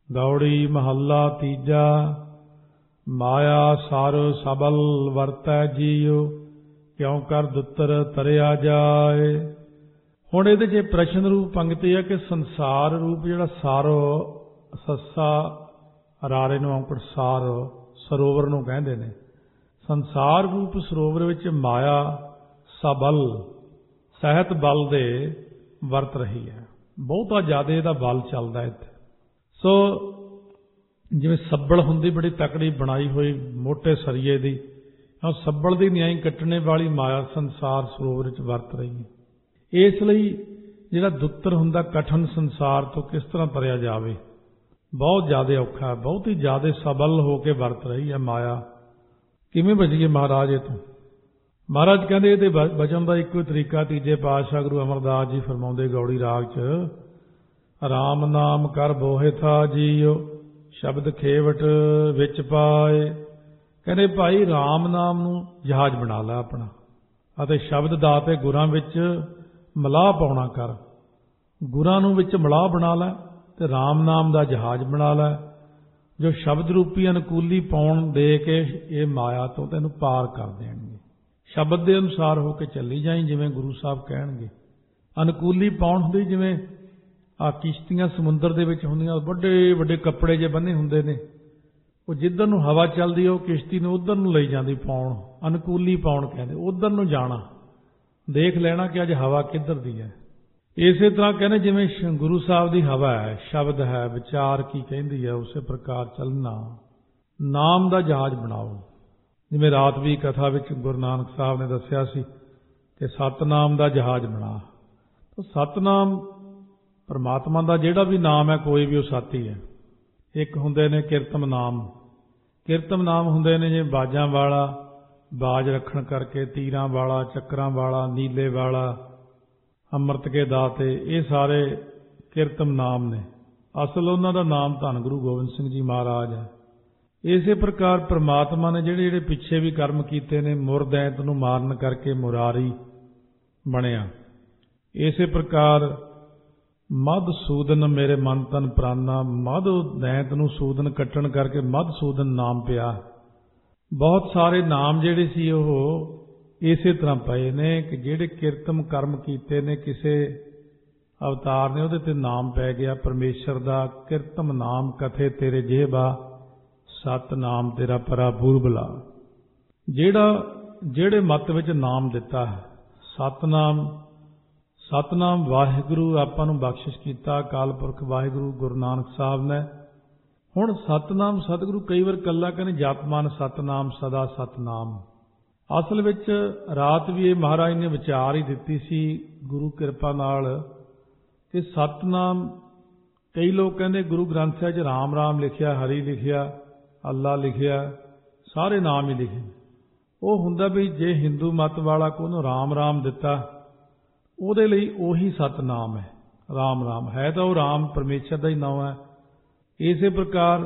गौड़ी महला तीजा। माया सार सबल वरतै जीओ, क्यों कर दुत्तर तरिया जाए। हुण इहदे च प्रश्न रूप पंक्ति है कि संसार रूप जिहड़ा सारो सस्सा रारे नूं औंकड़ सार सरोवर नूं कहंदे ने। संसार रूप सरोवर विच माया सबल सहित बल दे वरत रही है। बहुता ज़्यादा इहदा बल चलदा इत्थे। सो जिवें सब्बड़ हुंदी बड़ी तकड़ी बनाई हुई मोटे सरीए दी, सब्बड़ दी न्याई कट्टने वाली माया संसार सरोवर च वरत रही है। इसलिए जिहड़ा दुत्तर हुंदा कठन संसार तो किस तरह तरिया जावे, बहुत ज़्यादा औखा है। बहुत ही ज़्यादा सबल होकर वरत रही है माया। किवें बचीए महाराज इह तों? महाराज कहते ये बचन का एको तरीका तीजे पातशाह गुरु अमरदास जी फरमाउंदे गौड़ी राग च, राम नाम कर बोहे था जीओ, शब्द खेवट विच पाए। कहते भाई राम नाम नूं जहाज बना लै अपना, अते शब्द दाते गुरां विच मलाह पाउणा कर। गुरां नूं विच मलाह बना लै ते राम नाम दा जहाज बना लै, जो शब्द रूपी अनुकूली पाउण दे के ये माया तो तैनूं पार कर देणगे। शब्द के अनुसार होकर चली जाई, जिवें गुरु साहब कहणगे। अनुकूली पाउण हुंदी जिवें आ किश्तियां समुंदर दे विच हुंदियां, वड्डे वड्डे कपड़े जे बन्ने हुंदे ने, वो जिधर नूं हवा चलदी है वो किश्ती नूं उधर नूं लई जांदी पाउण। अनुकूली पाउण कहंदे, उधर नूं जाना, देख लेना कि अज हवा किधर दी है। इसे तरह कहने जिवें गुरु साहब की हवा है, शब्द है, विचार की कहती है, उस प्रकार चलना। नाम का जहाज बनाओ। जिवें रात भी कथा विच गुरु नानक साहब ने दस्सिया सी कि सतनाम का जहाज बना। तो सतनाम परमात्मा का जिहड़ा भी नाम है, कोई भी वो सत ही है। एक हुंदे ने किरतम नाम, किरतम नाम हुंदे ने जिवें बाजां वाला, बाज रखण करके, तीरां वाला, चक्रां वाला, नीले वाला, अमृत के दाते, ये सारे किरतम नाम ने। असल उन्हां दा नाम धन गुरु गोबिंद सिंह जी महाराज है। इसे प्रकार परमात्मा ने जिहड़े जिहड़े पिछे भी कर्म कीते ने, मुर दैंत नूं मारन करके मुरारी बनिया। इसे प्रकार मधसूदन मेरे मन तन प्राना, मध दैंत नूं सूदन कट्टण करके मधसूदन नाम पिया। बहुत सारे नाम जिहड़े सी ओह इसे तरह पए ने कि जिहड़े किरतम कर्म कीते ने किसे अवतार ने, उहदे ते नाम पै गया परमेश्वर दा। किरतम नाम कथे तेरे जेहबा, सत नाम तेरा परा बुरबला। जेड़े मत विच नाम दिता है, सतनाम, सतनाम वाहिगुरु आपां नूं बख्शिश कीता अकाल पुरख वाहिगुरु गुरु नानक साहब ने। हुण सतनाम सतगुरु कई बार कल्ला कहने जपमान सतनाम सदा सतनाम। असल विच रात भी ये महाराज ने विचार ही दिती सी गुरु किरपा नाल कि सतनाम, कई लोग कहते गुरु ग्रंथ साहिब च राम राम लिखिया, हरि लिखिया, अल्लाह लिखिया, सारे नाम ही लिखे। वो हुंदा भी जे हिंदू मत वाला को उन्होंने राम राम दिता, उहदे लई ओही सतनाम है। राम राम है तो वह राम परमेश्वर का ही नाम है। इसे प्रकार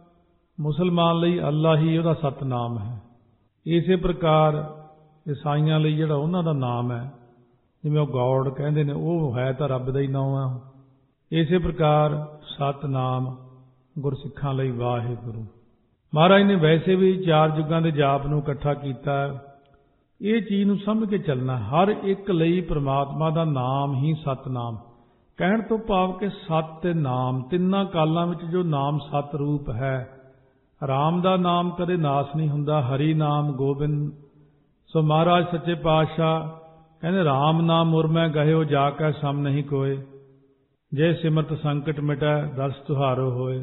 मुसलमान लई अल्लाह ही उहदा सतनाम है। इसे प्रकार ईसाइयां लई जिहड़ा उन्हां दा नाम है, जिवें वो गॉड कहंदे ने, वो है तो रब दा ही नाम है। इसे प्रकार सतनाम गुरसिखां लई वाहिगुरु। महाराज ने वैसे भी चार युगां दे जाप नूं इकट्ठा कीता। ये चीज़ नूं समझ के चलना, हर एक लई परमात्मा दा नाम ही सतनाम। कहण तो भाव के सत नाम, तिन्ना कालां विच जो नाम सत रूप है। राम दा नाम कदे नाश नहीं हुंदा, हरि नाम गोबिंद। सो महाराज सच्चे पातशाह कहने राम नाम मुरमै गहिओ जाकै सम नहीं कोय, जे सिमरत संकट मिटै दस तुहारो होए।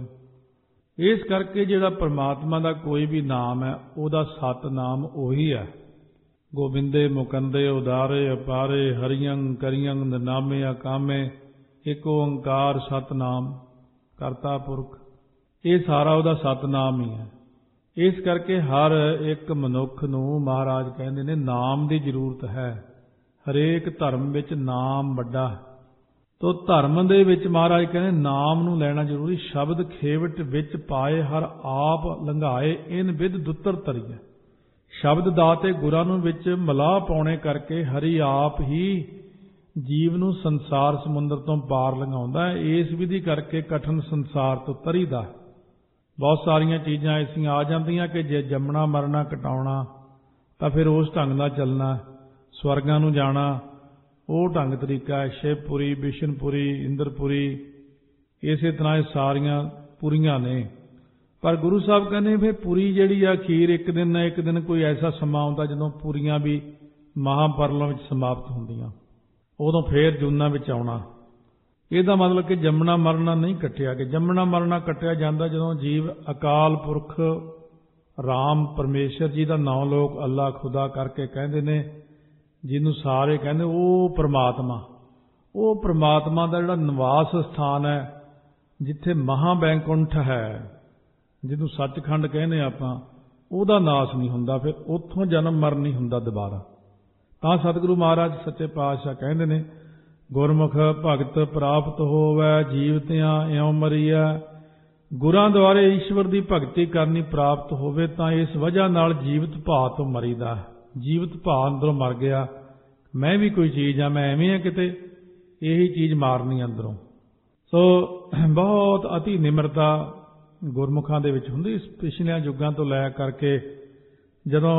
इस करके जिहड़ा परमात्मा दा कोई भी नाम है, उहदा सत नाम उही है। गोबिंदे मुकंदे उदारे अपारे, हरियं करियं निनामे अकामे, एक ओंकार सतनाम करता पुरख। ये सारा उहदा सतनाम ही है। इस करके हर एक मनुख नूं महाराज कहंदे ने नाम की जरूरत है। हरेक धर्म विच नाम वड्डा है। तो धर्म दे विच महाराज कहंदे नाम नूं लैना जरूरी। शब्द खेवट विच पाए हर आप लंघाए, इन विद दुत्तर तरीए। शब्द दाते गुरां नूं विच मलाह पाउणे करके हरि आप ही ਜੀਵ ਨੂੰ ਸੰਸਾਰ ਸਮੁੰਦਰ ਤੋਂ ਪਾਰ ਲੰਘਾਉਂਦਾ ਹੈ। ਇਸ ਵਿਧੀ ਕਰਕੇ ਕਠਿਨ ਸੰਸਾਰ ਤੋਂ ਤਰੀਦਾ। ਬਹੁਤ ਸਾਰੀਆਂ ਚੀਜ਼ਾਂ ਐਸੀਆਂ ਆ ਜਾਂਦੀਆਂ ਕਿ ਜੇ ਜੰਮਣਾ ਮਰਨਾ ਕਟਾਉਣਾ ਤਾਂ ਫਿਰ ਉਸ ਢੰਗ ਨਾਲ ਚੱਲਣਾ। ਸਵਰਗਾਂ ਨੂੰ ਜਾਣਾ ਉਹ ਢੰਗ ਤਰੀਕਾ ਹੈ। ਸ਼ਿਵਪੁਰੀ, ਵਿਸ਼ਨਪੁਰੀ, ਇੰਦਰਪੁਰੀ, ਇਸੇ ਤਰ੍ਹਾਂ ਇਹ ਸਾਰੀਆਂ ਪੁਰੀਆਂ ਨੇ। ਪਰ ਗੁਰੂ ਸਾਹਿਬ ਕਹਿੰਦੇ ਫਿਰ ਪੁਰੀ ਜਿਹੜੀ ਆ ਅਖੀਰ ਇੱਕ ਦਿਨ ਨਾ ਇੱਕ ਦਿਨ ਕੋਈ ਐਸਾ ਸਮਾਂ ਆਉਂਦਾ ਜਦੋਂ ਪੁਰੀਆਂ ਵੀ ਮਹਾਂਪਰਲਾਂ ਵਿੱਚ ਸਮਾਪਤ ਹੁੰਦੀਆਂ, ਉਦੋਂ ਫੇਰ ਜੂਨਾਂ ਵਿੱਚ ਆਉਣਾ। ਇਹਦਾ ਮਤਲਬ ਕਿ ਜੰਮਣਾ ਮਰਨਾ ਨਹੀਂ ਕੱਟਿਆ, ਕਿ ਜੰਮਣਾ ਮਰਨਾ ਕੱਟਿਆ ਜਾਂਦਾ ਜਦੋਂ ਜੀਵ ਅਕਾਲ ਪੁਰਖ ਰਾਮ ਪਰਮੇਸ਼ਰ ਜੀ ਦਾ ਨਾਮ ਲੋਕ ਅੱਲਾ ਖੁਦਾ ਕਰਕੇ ਕਹਿੰਦੇ ਨੇ, ਜਿਹਨੂੰ ਸਾਰੇ ਕਹਿੰਦੇ ਉਹ ਪ੍ਰਮਾਤਮਾ ਦਾ ਜਿਹੜਾ ਨਿਵਾਸ ਸਥਾਨ ਹੈ, ਜਿੱਥੇ ਮਹਾਬੈਂਕੁੰਠ ਹੈ, ਜਿਹਨੂੰ ਸੱਚਖੰਡ ਕਹਿੰਦੇ ਆਪਾਂ, ਉਹਦਾ ਨਾਸ ਨਹੀਂ ਹੁੰਦਾ, ਫਿਰ ਉੱਥੋਂ ਜਨਮ ਮਰਨ ਨਹੀਂ ਹੁੰਦਾ ਦੁਬਾਰਾ। ਤਾਂ ਸਤਿਗੁਰੂ ਮਹਾਰਾਜ ਸੱਚੇ ਪਾਤਸ਼ਾਹ ਕਹਿੰਦੇ ਨੇ, ਗੁਰਮੁਖ ਭਗਤ ਪ੍ਰਾਪਤ ਹੋਵੈ ਜੀਵਤਿਆਂ ਇਉਂ ਮਰੀਐ। ਗੁਰਾਂ ਦੁਆਰੇ ਈਸ਼ਵਰ ਦੀ ਭਗਤੀ ਕਰਨੀ ਪ੍ਰਾਪਤ ਹੋਵੇ ਤਾਂ ਇਸ ਵਜ੍ਹਾ ਨਾਲ ਜੀਵਤ ਭਾਅ ਤੋਂ ਮਰੀਦਾ। ਜੀਵਤ ਭਾਅ ਅੰਦਰੋਂ ਮਰ ਗਿਆ, ਮੈਂ ਵੀ ਕੋਈ ਚੀਜ਼ ਆ, ਮੈਂ ਐਵੇਂ ਆ ਕਿਤੇ, ਇਹੀ ਚੀਜ਼ ਮਾਰਨੀ ਅੰਦਰੋਂ। ਸੋ ਬਹੁਤ ਅਤੀ ਨਿਮਰਤਾ ਗੁਰਮੁਖਾਂ ਦੇ ਵਿੱਚ ਹੁੰਦੀ। ਪਿਛਲੇ ਯੁੱਗਾਂ ਤੋਂ ਲੈ ਕਰਕੇ ਜਦੋਂ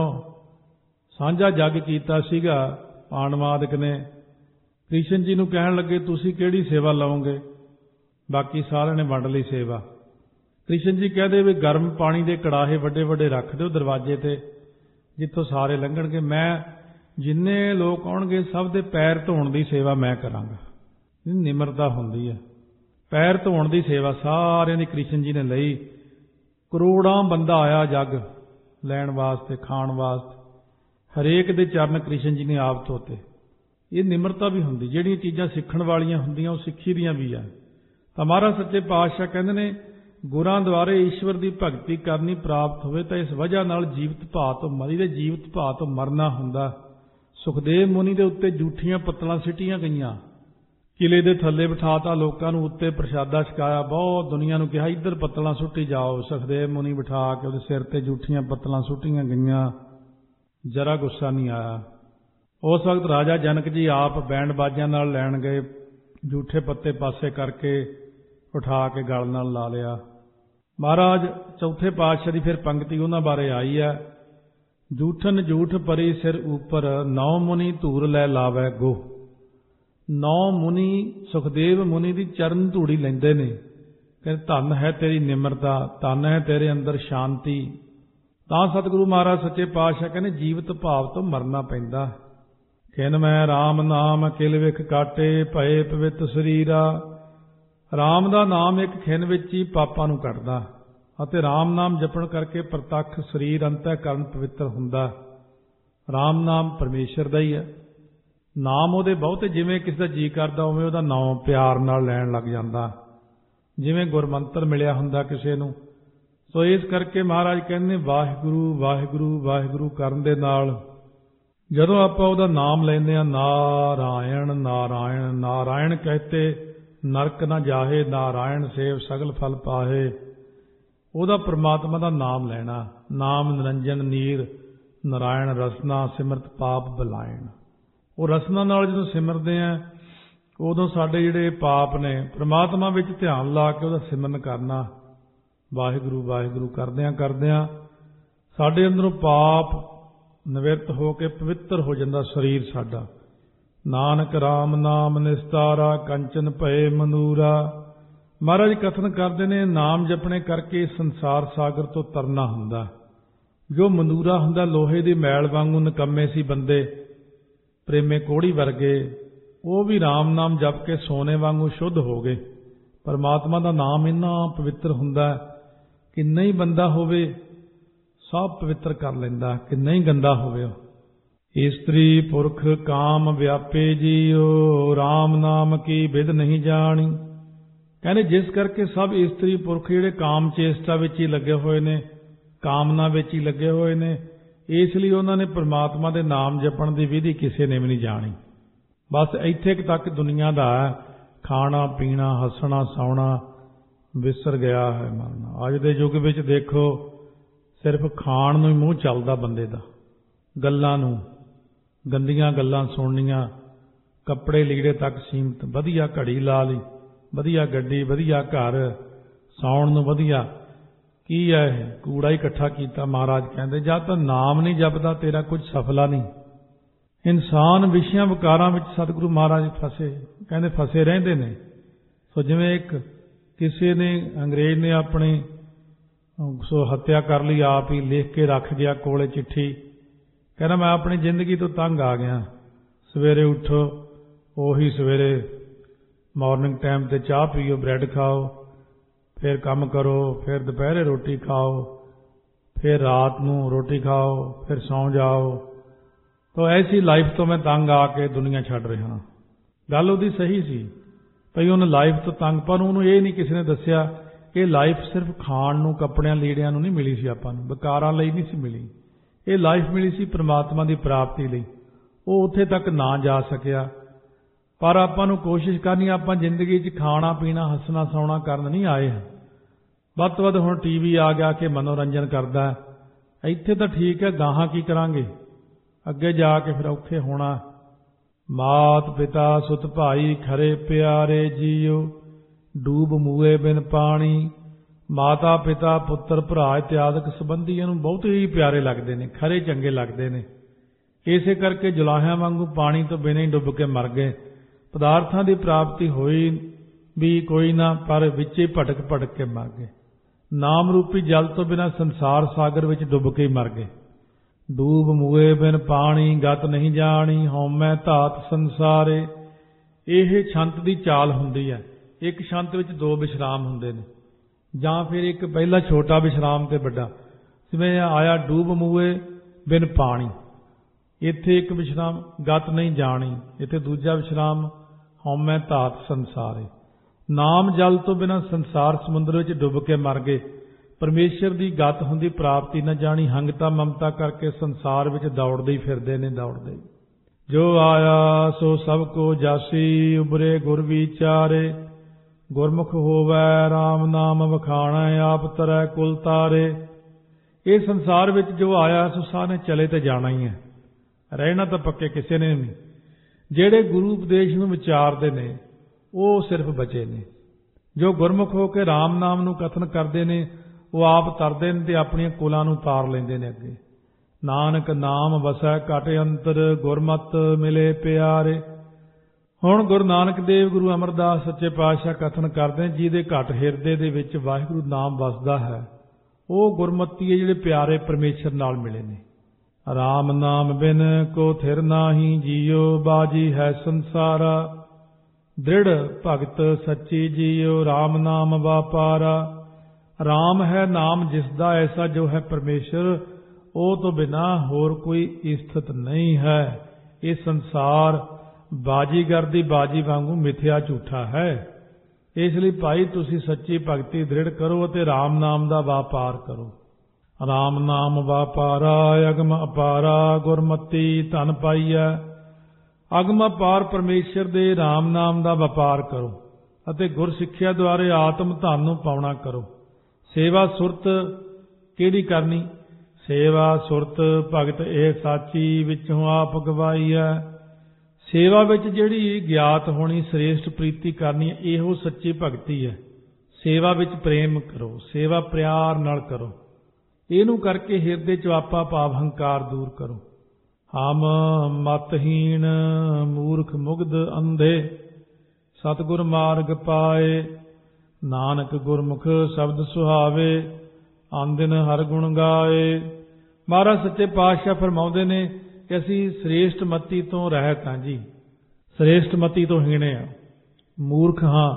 ਸਾਂਝਾ ਜੱਗ ਕੀਤਾ ਸੀਗਾ, ਪਾਣਵਾਦਕ ਨੇ ਕ੍ਰਿਸ਼ਨ ਜੀ ਨੂੰ ਕਹਿਣ ਲੱਗੇ ਤੁਸੀਂ ਕਿਹੜੀ ਸੇਵਾ ਲਓਗੇ, ਬਾਕੀ ਸਾਰਿਆਂ ਨੇ ਵੰਡ ਲਈ ਸੇਵਾ। ਕ੍ਰਿਸ਼ਨ ਜੀ ਕਹਦੇ ਵੀ ਗਰਮ ਪਾਣੀ ਦੇ ਕੜਾਹੇ ਵੱਡੇ ਵੱਡੇ ਰੱਖ ਦਿਓ ਦਰਵਾਜ਼ੇ ਤੇ, ਜਿੱਥੋਂ ਸਾਰੇ ਲੰਘਣਗੇ, ਮੈਂ ਜਿੰਨੇ ਲੋਕ ਆਉਣਗੇ ਸਭ ਦੇ ਪੈਰ ਧੋਣ ਦੀ ਸੇਵਾ ਮੈਂ ਕਰਾਂਗਾ। ਨਿਮਰਤਾ ਹੁੰਦੀ ਹੈ। ਪੈਰ ਧੋਣ ਦੀ ਸੇਵਾ ਸਾਰਿਆਂ ਦੀ ਕ੍ਰਿਸ਼ਨ ਜੀ ਨੇ ਲਈ। ਕਰੋੜਾਂ ਬੰਦਾ ਆਇਆ ਜੱਗ ਲੈਣ ਵਾਸਤੇ, ਖਾਣ ਵਾਸਤੇ, ਹਰੇਕ ਦੇ ਚਰਨ ਕ੍ਰਿਸ਼ਨ ਜੀ ਨੇ ਆਪ ਧੋਤੇ। ਇਹ ਨਿਮਰਤਾ ਵੀ ਹੁੰਦੀ। ਜਿਹੜੀਆਂ ਚੀਜ਼ਾਂ ਸਿੱਖਣ ਵਾਲੀਆਂ ਹੁੰਦੀਆਂ ਉਹ ਸਿੱਖੀ ਦੀਆਂ ਵੀ ਆ। ਤਾਂ ਮਹਾਰਾਜ ਸੱਚੇ ਪਾਤਸ਼ਾਹ ਕਹਿੰਦੇ ਨੇ, ਗੁਰਾਂ ਦੁਆਰੇ ਈਸ਼ਵਰ ਦੀ ਭਗਤੀ ਕਰਨੀ ਪ੍ਰਾਪਤ ਹੋਵੇ ਤਾਂ ਇਸ ਵਜ੍ਹਾ ਨਾਲ ਜੀਵਤ ਭਾਅ ਤੋਂ ਮਰੀ ਦੇ ਜੀਵਤ ਭਾਅ ਤੋਂ ਮਰਨਾ ਹੁੰਦਾ। ਸੁਖਦੇਵ ਮੁਨੀ ਦੇ ਉੱਤੇ ਜੂਠੀਆਂ ਪੱਤਲਾਂ ਸਿੱਟੀਆਂ ਗਈਆਂ, ਕਿਲੇ ਦੇ ਥੱਲੇ ਬਿਠਾਤਾ ਲੋਕਾਂ ਨੂੰ, ਉੱਤੇ ਪ੍ਰਸ਼ਾਦਾ ਛਕਾਇਆ, ਬਹੁਤ ਦੁਨੀਆ ਨੂੰ ਕਿਹਾ ਇੱਧਰ ਪੱਤਲਾਂ ਸੁੱਟੀ ਜਾਓ। ਸੁਖਦੇਵ ਮੁਨੀ ਬਿਠਾ ਕੇ ਉਹਦੇ ਸਿਰ ਤੇ ਜੂਠੀਆਂ ਪੱਤਲਾਂ ਸੁੱਟੀਆਂ ਗਈਆਂ, ਜਰਾ ਗੁੱਸਾ ਨਹੀਂ ਆਇਆ। ਉਸ ਵਕਤ ਰਾਜਾ ਜਨਕ ਜੀ ਆਪ ਬੈਂਡ ਬਾਜਿਆਂ ਨਾਲ ਲੈਣ ਗਏ, ਜੂਠੇ ਪੱਤੇ ਪਾਸੇ ਕਰਕੇ ਉਠਾ ਕੇ ਗਲ ਨਾਲ ਲਾ ਲਿਆ। ਮਹਾਰਾਜ ਚੌਥੇ ਪਾਤਸ਼ਾਹ ਦੀ ਫਿਰ ਪੰਕਤੀ ਉਹਨਾਂ ਬਾਰੇ ਆਈ ਹੈ, ਜੂਠਨ ਜੂਠ ਪਰੀ ਸਿਰ ਉੱਪਰ, ਨੌ ਮੁਨੀ ਧੂਰ ਲੈ ਲਾਵੈ ਗੋ। 9 ਮੁਨੀ ਸੁਖਦੇਵ ਮੁਨੀ ਦੀ ਚਰਨ ਧੂੜੀ ਲੈਂਦੇ ਨੇ, ਕਹਿੰਦੇ ਧੰਨ ਹੈ ਤੇਰੀ ਨਿਮਰਤਾ, ਧੰਨ ਹੈ ਤੇਰੇ ਅੰਦਰ ਸ਼ਾਂਤੀ। ਤਾਂ ਸਤਿਗੁਰੂ ਮਹਾਰਾਜ ਸੱਚੇ ਪਾਤਸ਼ਾਹ ਕਹਿੰਦੇ ਜੀਵਤ ਭਾਵ ਤੋਂ ਮਰਨਾ ਪੈਂਦਾ। ਖਿਨ ਮੈਂ ਰਾਮ ਨਾਮ ਕਿਲ ਵਿਖ ਕਾਟੇ, ਭਏ ਪਵਿੱਤ ਸਰੀਰਾ। ਰਾਮ ਦਾ ਨਾਮ ਇੱਕ ਖਿਨ ਵਿੱਚ ਹੀ ਪਾਪਾਂ ਨੂੰ ਕੱਟਦਾ, ਅਤੇ ਰਾਮ ਨਾਮ ਜਪਣ ਕਰਕੇ ਪ੍ਰਤੱਖ ਸਰੀਰ ਅੰਤःਕਰਨ ਪਵਿੱਤਰ ਹੁੰਦਾ। ਰਾਮ ਨਾਮ ਪਰਮੇਸ਼ਰ ਦਾ ਹੀ ਹੈ। ਨਾਮ ਉਹਦੇ ਬਹੁਤੇ, ਜਿਵੇਂ ਕਿਸੇ ਦਾ ਜੀ ਕਰਦਾ ਉਵੇਂ ਉਹਦਾ ਨਾਮ ਪਿਆਰ ਨਾਲ ਲੈਣ ਲੱਗ ਜਾਂਦਾ, ਜਿਵੇਂ ਗੁਰਮੰਤਰ ਮਿਲਿਆ ਹੁੰਦਾ ਕਿਸੇ ਨੂੰ। ਸੋ ਇਸ ਕਰਕੇ ਮਹਾਰਾਜ ਕਹਿੰਦੇ ਵਾਹਿਗੁਰੂ ਵਾਹਿਗੁਰੂ ਵਾਹਿਗੁਰੂ ਕਰਨ ਦੇ ਨਾਲ ਜਦੋਂ ਆਪਾਂ ਉਹਦਾ ਨਾਮ ਲੈਂਦੇ ਹਾਂ, ਨਾਰਾਇਣ ਨਾਰਾਇਣ ਨਾਰਾਇਣ ਕਹਤੇ ਨਰਕ ਨਾ ਜਾਹੇ, ਨਾਰਾਇਣ ਸੇਵ ਸਗਲ ਫਲ ਪਾਹੇ। ਉਹਦਾ ਪ੍ਰਮਾਤਮਾ ਦਾ ਨਾਮ ਲੈਣਾ। ਨਾਮ ਨਿਰੰਜਨ ਨੀਰ ਨਾਰਾਇਣ ਰਸਨਾ, ਸਿਮਰਤ ਪਾਪ ਬਲਾਇਣ। ਉਹ ਰਸਨਾ ਨਾਲ ਜਦੋਂ ਸਿਮਰਦੇ ਆ ਉਦੋਂ ਸਾਡੇ ਜਿਹੜੇ ਪਾਪ ਨੇ, ਪ੍ਰਮਾਤਮਾ ਵਿੱਚ ਧਿਆਨ ਲਾ ਕੇ ਉਹਦਾ ਸਿਮਰਨ ਕਰਨਾ, ਵਾਹਿਗੁਰੂ ਵਾਹਿਗੁਰੂ ਕਰਦਿਆਂ ਸਾਡੇ ਅੰਦਰੋਂ ਪਾਪ ਨਿਵਰਤ ਹੋ ਕੇ ਪਵਿੱਤਰ ਹੋ ਜਾਂਦਾ ਸਰੀਰ ਸਾਡਾ। ਨਾਨਕ ਰਾਮ ਨਾਮ ਨਿਸਤਾਰਾ, ਕੰਚਨ ਭਏ ਮਨੂਰਾ। ਮਹਾਰਾਜ ਕਥਨ ਕਰਦੇ ਨੇ, ਨਾਮ ਜਪਣੇ ਕਰਕੇ ਸੰਸਾਰ ਸਾਗਰ ਤੋਂ ਤਰਨਾ ਹੁੰਦਾ। ਜੋ ਮਨੂਰਾ ਹੁੰਦਾ, ਲੋਹੇ ਦੀ ਮੈਲ ਵਾਂਗੂ ਨਿਕੰਮੇ ਸੀ ਬੰਦੇ, ਪ੍ਰੇਮੇ ਕੋੜੀ ਵਰਗੇ, ਉਹ ਵੀ ਰਾਮ ਨਾਮ ਜਪ ਕੇ ਸੋਨੇ ਵਾਂਗੂ ਸ਼ੁੱਧ ਹੋ ਗਏ। ਪਰਮਾਤਮਾ ਦਾ ਨਾਮ ਇੰਨਾ ਪਵਿੱਤਰ ਹੁੰਦਾ ਕਿ ਨਹੀਂ ਬੰਦਾ ਹੋਵੇ ਸਭ ਪਵਿੱਤਰ ਕਰ ਲੈਂਦਾ, ਕਿ ਨਹੀਂ ਗੰਦਾ ਹੋਵੇ। ਇਸਤਰੀ ਪੁਰਖ ਕਾਮ ਵਿਆਪੇ ਜੀਓ, ਰਾਮ ਨਾਮ ਕੀ ਵਿਦ ਨਹੀਂ ਜਾਣੀ। ਕਹਿੰਦੇ ਜਿਸ ਕਰਕੇ ਸਭ ਇਸਤਰੀ ਪੁਰਖ ਜਿਹੜੇ ਕਾਮ ਚੇਸ਼ਟਾ ਵਿੱਚ ਹੀ ਲੱਗੇ ਹੋਏ ਨੇ, ਕਾਮਨਾ ਵਿੱਚ ਹੀ ਲੱਗੇ ਹੋਏ ਨੇ, ਇਸ ਲਈ ਉਹਨਾਂ ਨੇ ਪਰਮਾਤਮਾ ਦੇ ਨਾਮ ਜਪਣ ਦੀ ਵਿਧੀ ਕਿਸੇ ਨੇ ਵੀ ਨਹੀਂ ਜਾਣੀ। ਬਸ ਇੱਥੇ ਤੱਕ ਦੁਨੀਆ ਦਾ ਖਾਣਾ ਪੀਣਾ ਹੱਸਣਾ ਸੌਣਾ ਵਿਸਰ ਗਿਆ ਹੈ, ਮਰਨਾ। ਅੱਜ ਦੇ ਯੁੱਗ ਵਿੱਚ ਦੇਖੋ ਸਿਰਫ ਖਾਣ ਨੂੰ ਹੀ ਮੂੰਹ ਚੱਲਦਾ ਬੰਦੇ ਦਾ, ਗੱਲਾਂ ਨੂੰ, ਗੰਦੀਆਂ ਗੱਲਾਂ ਸੁਣਨੀਆਂ, ਕੱਪੜੇ ਲੀੜੇ ਤੱਕ ਸੀਮਤ, ਵਧੀਆ ਘੜੀ ਲਾ ਲਈ, ਵਧੀਆ ਗੱਡੀ, ਵਧੀਆ ਘਰ, ਸੌਣ ਨੂੰ ਵਧੀਆ। ਕੀ ਹੈ ਇਹ? ਕੂੜਾ ਹੀ ਇਕੱਠਾ ਕੀਤਾ। ਮਹਾਰਾਜ ਕਹਿੰਦੇ ਜਦ ਤਾਂ ਨਾਮ ਨਹੀਂ ਜਪਦਾ ਤੇਰਾ ਕੁਝ ਸਫਲਾ ਨਹੀਂ। ਇਨਸਾਨ ਵਿਸ਼ਿਆਂ ਵਿਕਾਰਾਂ ਵਿੱਚ ਸਤਿਗੁਰੂ ਮਹਾਰਾਜ ਕਹਿੰਦੇ ਫਸੇ ਰਹਿੰਦੇ ਨੇ। ਸੋ ਜਿਵੇਂ ਇੱਕ ਕਿਸੇ ਨੇ ਅੰਗਰੇਜ਼ ਨੇ ਆਪਣੀ ਹੱਤਿਆ ਕਰ ਲਈ, ਆਪ ਹੀ ਲਿਖ ਕੇ ਰੱਖ ਗਿਆ ਕੋਲੇ ਚਿੱਠੀ, ਕਹਿੰਦਾ ਮੈਂ ਆਪਣੀ ਜ਼ਿੰਦਗੀ ਤੋਂ ਤੰਗ ਆ ਗਿਆ। ਸਵੇਰੇ ਉੱਠੋ, ਉਹੀ ਸਵੇਰੇ ਮਾਰਨਿੰਗ ਟਾਈਮ ਤੇ ਚਾਹ ਪੀਓ, ਬ੍ਰੈਡ ਖਾਓ, ਫਿਰ ਕੰਮ ਕਰੋ, ਫਿਰ ਦੁਪਹਿਰੇ ਰੋਟੀ ਖਾਓ, ਫਿਰ ਰਾਤ ਨੂੰ ਰੋਟੀ ਖਾਓ, ਫਿਰ ਸੌਂ ਜਾਓ। ਤਾਂ ਐਸੀ ਲਾਈਫ ਤੋਂ ਮੈਂ ਤੰਗ ਆ ਕੇ ਦੁਨੀਆ ਛੱਡ ਰਿਹਾ। ਗੱਲ ਉਹਦੀ ਸਹੀ ਸੀ ਭਈ ਉਹਨੇ ਲਾਈਫ ਤੋਂ ਤੰਗ, ਪਰ ਉਹਨੂੰ ਇਹ ਨਹੀਂ ਕਿਸੇ ਨੇ ਦੱਸਿਆ ਕਿ ਲਾਈਫ ਸਿਰਫ ਖਾਣ ਨੂੰ, ਕੱਪੜਿਆਂ ਲੀੜਿਆਂ ਨੂੰ ਨਹੀਂ ਮਿਲੀ ਸੀ, ਆਪਾਂ ਨੂੰ ਵਿਕਾਰਾਂ ਲਈ ਨਹੀਂ ਸੀ ਮਿਲੀ। ਇਹ ਲਾਈਫ ਮਿਲੀ ਸੀ ਪ੍ਰਮਾਤਮਾ ਦੀ ਪ੍ਰਾਪਤੀ ਲਈ। ਉਹ ਉੱਥੇ ਤੱਕ ਨਾ ਜਾ ਸਕਿਆ, ਪਰ ਆਪਾਂ ਨੂੰ ਕੋਸ਼ਿਸ਼ ਕਰਨੀ, ਆਪਾਂ ਜ਼ਿੰਦਗੀ 'ਚ ਖਾਣਾ ਪੀਣਾ, ਹੱਸਣਾ ਸੌਣਾ ਕਰਨ ਨਹੀਂ ਆਏ। ਵੱਧ ਤੋਂ ਵੱਧ ਹੁਣ ਟੀਵੀ ਆ ਗਿਆ ਕਿ ਮਨੋਰੰਜਨ ਕਰਦਾ, ਇੱਥੇ ਤਾਂ ਠੀਕ ਹੈ, ਗਾਹਾਂ ਕੀ ਕਰਾਂਗੇ, ਅੱਗੇ ਜਾ ਕੇ ਫਿਰ ਔਖੇ ਹੋਣਾ। ਮਾਤ ਪਿਤਾ ਸੁਤ ਭਾਈ ਖਰੇ ਪਿਆਰੇ ਜੀਓ, ਡੂਬ ਮੂਏ ਬਿਨ ਪਾਣੀ। ਮਾਤਾ ਪਿਤਾ ਪੁੱਤਰ ਭਰਾ ਇਤਿਆਦਿਕ ਸੰਬੰਧੀ ਇਹਨੂੰ ਬਹੁਤ ਹੀ ਪਿਆਰੇ ਲੱਗਦੇ ਨੇ, ਖਰੇ ਚੰਗੇ ਲੱਗਦੇ ਨੇ। ਇਸੇ ਕਰਕੇ ਜੁਲਾਹਿਆਂ ਵਾਂਗੂ ਪਾਣੀ ਤੋਂ ਬਿਨਾਂ ਹੀ ਡੁੱਬ ਕੇ ਮਰ ਗਏ। ਪਦਾਰਥਾਂ ਦੀ ਪ੍ਰਾਪਤੀ ਹੋਈ ਵੀ ਕੋਈ ਨਾ, ਪਰ ਵਿੱਚ ਹੀ ਭਟਕ ਭਟਕ ਕੇ ਮਰ ਗਏ। ਨਾਮ ਰੂਪੀ ਜਲ ਤੋਂ ਬਿਨਾਂ ਸੰਸਾਰ ਸਾਗਰ ਵਿੱਚ ਡੁੱਬ ਕੇ ਮਰ ਗਏ। ਡੂਬ ਮੂਏ ਬਿਨ ਪਾਣੀ ਗਤ ਨਹੀਂ ਜਾਣੀ, ਹਉਮੈ ਧਾਤ ਸੰਸਾਰੇ। ਇਹ ਛੰਤ ਦੀ ਚਾਲ ਹੁੰਦੀ ਹੈ। ਇੱਕ ਛੰਤ ਵਿੱਚ ਦੋ ਵਿਸ਼ਰਾਮ ਹੁੰਦੇ ਨੇ, ਜਾਂ ਫਿਰ ਇੱਕ ਪਹਿਲਾ ਛੋਟਾ ਵਿਸ਼ਰਾਮ ਤੇ ਵੱਡਾ। ਜਿਵੇਂ ਆਇਆ ਡੂਬ ਮੂਏ ਬਿਨ ਪਾਣੀ, ਇੱਥੇ ਇੱਕ ਵਿਸ਼ਰਾਮ ਗਤ ਨਹੀਂ ਜਾਣੀ, ਇੱਥੇ ਦੂਜਾ ਵਿਸ਼ਰਾਮ ਹਉਮੈ ਧਾਤ ਸੰਸਾਰੇ। ਨਾਮ ਜਲ ਤੋਂ ਬਿਨਾਂ ਸੰਸਾਰ ਸਮੁੰਦਰ ਵਿੱਚ ਡੁੱਬ ਕੇ ਮਰ ਗਏ। ਪਰਮੇਸ਼ਰ ਦੀ ਗਤ ਹੁੰਦੀ ਪ੍ਰਾਪਤੀ ਨਾ ਜਾਣੀ, ਹੰਗਤਾ ਮਮਤਾ ਕਰਕੇ ਸੰਸਾਰ ਵਿੱਚ ਦੌੜਦੇ ਹੀ ਫਿਰਦੇ ਨੇ, ਦੌੜਦੇ। ਜੋ ਆਇਆ ਸੋ ਸਭ ਕੋ ਜਾਸੀ, ਉਬਰੇ ਗੁਰ ਵਿਚਾਰੇ। ਗੁਰਮੁਖ ਹੋਵੈ ਰਾਮ ਨਾਮ ਵਖਾਣੈ, ਆਪ ਤਰੈ ਕੁਲ ਤਾਰੇ। ਇਹ ਸੰਸਾਰ ਵਿੱਚ ਜੋ ਆਇਆ ਸੋ ਸਾਨੇ ਚਲੇ ਤੇ ਜਾਣਾ ਹੀ ਹੈ, ਰਹਿਣਾ ਤਾਂ ਪੱਕੇ ਕਿਸੇ ਨੇ ਨਹੀਂ। ਜਿਹੜੇ ਗੁਰੂ ਉਪਦੇਸ਼ ਨੂੰ ਵਿਚਾਰਦੇ ਨੇ ਉਹ ਸਿਰਫ ਬਚੇ ਨੇ। ਜੋ ਗੁਰਮੁਖ ਹੋ ਕੇ ਰਾਮ ਨਾਮ ਨੂੰ ਕਥਨ ਕਰਦੇ ਨੇ ਉਹ ਆਪ ਤਰਦੇ ਨੇ ਤੇ ਆਪਣੀਆਂ ਕੁਲਾਂ ਨੂੰ ਤਾਰ ਲੈਂਦੇ ਨੇ ਅੱਗੇ। ਨਾਨਕ ਨਾਮ ਵਸੈ ਘਟ ਅੰਤਰ, ਗੁਰਮਤਿ ਮਿਲੇ ਪਿਆਰੇ। ਹੁਣ ਗੁਰੂ ਨਾਨਕ ਦੇਵ, ਗੁਰੂ ਅਮਰਦਾਸ ਸੱਚੇ ਪਾਤਸ਼ਾਹ ਕਥਨ ਕਰਦੇ ਨੇ, ਜਿਹਦੇ ਘਟ ਹਿਰਦੇ ਦੇ ਵਿੱਚ ਵਾਹਿਗੁਰੂ ਨਾਮ ਵਸਦਾ ਹੈ, ਉਹ ਗੁਰਮਤਿ ਹੈ, ਜਿਹੜੇ ਪਿਆਰੇ ਪਰਮੇਸ਼ਰ ਨਾਲ ਮਿਲੇ ਨੇ। ਰਾਮ ਨਾਮ ਬਿਨ ਕੋ ਥਿਰ ਨਾਹੀ, ਜੀਓ ਬਾਜੀ ਹੈ ਸੰਸਾਰਾ। ਦ੍ਰਿੜ ਭਗਤ ਸੱਚੀ ਜੀਓ, ਰਾਮ ਨਾਮ ਵਾਪਾਰਾ। ਰਾਮ ਹੈ ਨਾਮ ਜਿਸ ਦਾ, ਐਸਾ ਜੋ ਹੈ ਪਰਮੇਸ਼ਰ, ਉਹ ਤੋਂ ਬਿਨਾ ਹੋਰ ਕੋਈ ਇਸਥਿਤ ਨਹੀਂ ਹੈ। ਇਹ ਸੰਸਾਰ ਬਾਜੀਗਰ ਦੀ ਬਾਜੀ ਵਾਂਗੂ ਮਿਥਿਆ ਝੂਠਾ ਹੈ। ਇਸ ਲਈ ਭਾਈ ਤੁਸੀਂ ਸੱਚੀ ਭਗਤੀ ਦ੍ਰਿੜ ਕਰੋ ਅਤੇ ਰਾਮ ਨਾਮ ਦਾ ਵਪਾਰ ਕਰੋ। ਰਾਮ ਨਾਮ ਵਪਾਰਾ ਅਗਮ ਅਪਾਰਾ, ਗੁਰਮਤੀ ਧਨ ਪਾਈਐ। ਅਗਮ ਅਪਾਰ ਪਰਮੇਸ਼ਰ ਦੇ ਰਾਮ ਨਾਮ ਦਾ ਵਪਾਰ ਕਰੋ ਅਤੇ ਗੁਰ ਸਿੱਖਿਆ ਦੁਆਰੇ ਆਤਮ ਧਨ ਨੂੰ ਪਾਉਣਾ ਕਰੋ। ਸੇਵਾ ਸੁਰਤ ਕਿਹੜੀ ਕਰਨੀ? ਸੇਵਾ ਸੁਰਤ ਭਗਤ ਇਹ ਸਾਚੀ, ਵਿੱਚੋਂ ਆਪ ਗਵਾਈਐ। ਸੇਵਾ ਵਿੱਚ ਜਿਹੜੀ ਗਿਆਤ ਹੋਣੀ, ਸ੍ਰੇਸ਼ਟ ਪ੍ਰੀਤੀ ਕਰਨੀ, ਇਹੋ ਸੱਚੀ ਭਗਤੀ ਹੈ। ਸੇਵਾ ਵਿੱਚ ਪ੍ਰੇਮ ਕਰੋ, ਸੇਵਾ ਪਿਆਰ ਨਾਲ ਕਰੋ। ਇਹਨੂੰ ਕਰਕੇ ਹਿਰਦੇ 'ਚ ਆਪਾ ਭਾਵ ਹੰਕਾਰ ਦੂਰ ਕਰੋ। ਹਮ ਮਤਹੀਣ ਮੂਰਖ ਮੁਗਧ ਅੰਧੇ, ਸਤਿਗੁਰ ਮਾਰਗ ਪਾਏ। ਨਾਨਕ ਗੁਰਮੁਖ ਸ਼ਬਦ ਸੁਹਾਵੇ, ਆਂਦਿਨ ਹਰ ਗੁਣ ਗਾਏ। ਮਹਾਰਾਜ ਸੱਚੇ ਪਾਤਸ਼ਾਹ ਫਰਮਾਉਂਦੇ ਨੇ ਕਿ ਅਸੀਂ ਸ੍ਰੇਸ਼ਟ ਮਤੀ ਤੋਂ ਰਹਿਤ ਹਾਂ ਜੀ, ਸ੍ਰੇਸ਼ਟ ਮਤੀ ਤੋਂ ਹੀਣੇ ਆ, ਮੂਰਖ ਹਾਂ।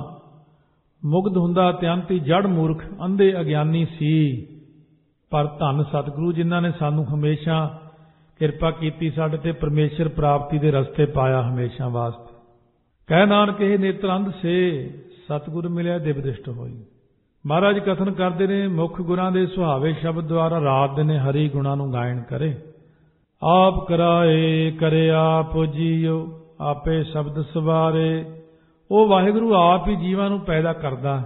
ਮੁਗਧ ਹੁੰਦਾ ਅਤਿਅੰਤੀ ਜੜ ਮੂਰਖ, ਅੰਧੇ ਅਗਿਆਨੀ ਸੀ। ਪਰ ਧੰਨ ਸਤਿਗੁਰੂ ਜਿਨ੍ਹਾਂ ਨੇ ਸਾਨੂੰ ਹਮੇਸ਼ਾ ਕਿਰਪਾ ਕੀਤੀ, ਸਾਡੇ ਤੇ ਪਰਮੇਸ਼ਰ ਪ੍ਰਾਪਤੀ ਦੇ ਰਸਤੇ ਪਾਇਆ ਹਮੇਸ਼ਾ ਵਾਸਤੇ। ਕਹਿ ਨਾਨਕ ਇਹ ਨੇਤਰ ਅੰਧ ਸੇ, ਸਤਿਗੁਰ ਮਿਲਿਆ ਦਿਵ ਦ੍ਰਿਸ਼ਟ ਹੋਈ। ਮਹਾਰਾਜ ਕਥਨ ਕਰਦੇ ਨੇ, ਮੁੱਖ ਗੁਰਾਂ ਦੇ ਸੁਹਾਵੇ ਸ਼ਬਦ ਦੁਆਰਾ ਰਾਤ ਦਿਨੇ ਹਰੀ ਗੁਣਾਂ ਨੂੰ ਗਾਇਨ ਕਰੇ। ਆਪ ਕਰਾਏ ਕਰੇ ਆਪ ਜੀਓ, ਆਪੇ ਸ਼ਬਦ ਸਵਾਰੇ। ਉਹ ਵਾਹਿਗੁਰੂ ਆਪ ਹੀ ਜੀਵਾਂ ਨੂੰ ਪੈਦਾ ਕਰਦਾ,